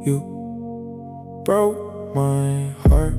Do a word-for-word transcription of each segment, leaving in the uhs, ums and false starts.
You broke my heart.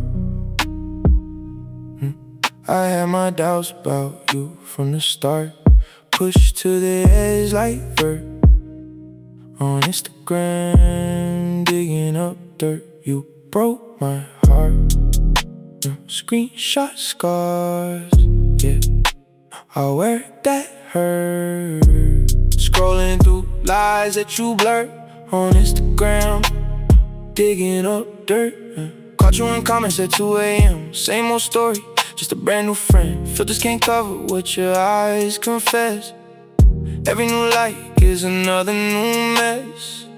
mm. I had my doubts about you from the start. Pushed to the edge like Vert on Instagram, digging up dirt. You broke my heart. mm. Screenshot scars, yeah, I wear that hurt. Scrolling through lies that you blur on Instagram, digging up dirt. uh. Caught you in comments at two A M Same old story, just a brand new friend. Filters can't cover what your eyes confess. Every new like is another new mess.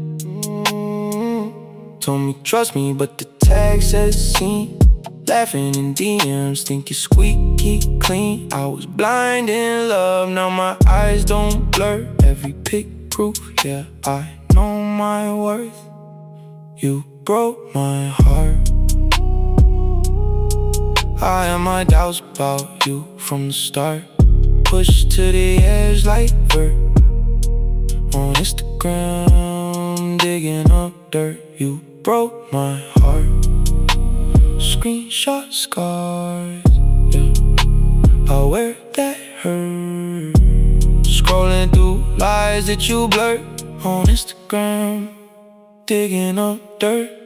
mm. Told me trust me, but the tag says seen. Laughing in D Ms, think you're squeaky clean. I was blind in love, now my eyes don't blur. Every pic proof, yeah, I know my worth. You broke my heart. I had my doubts about you from the start. Pushed to the edge like Vert on Instagram, digging up dirt. You broke my heart. Screenshot scars, yeah, I wear that hurt. Scrolling through lies that you blur on Instagram, digging up dirt.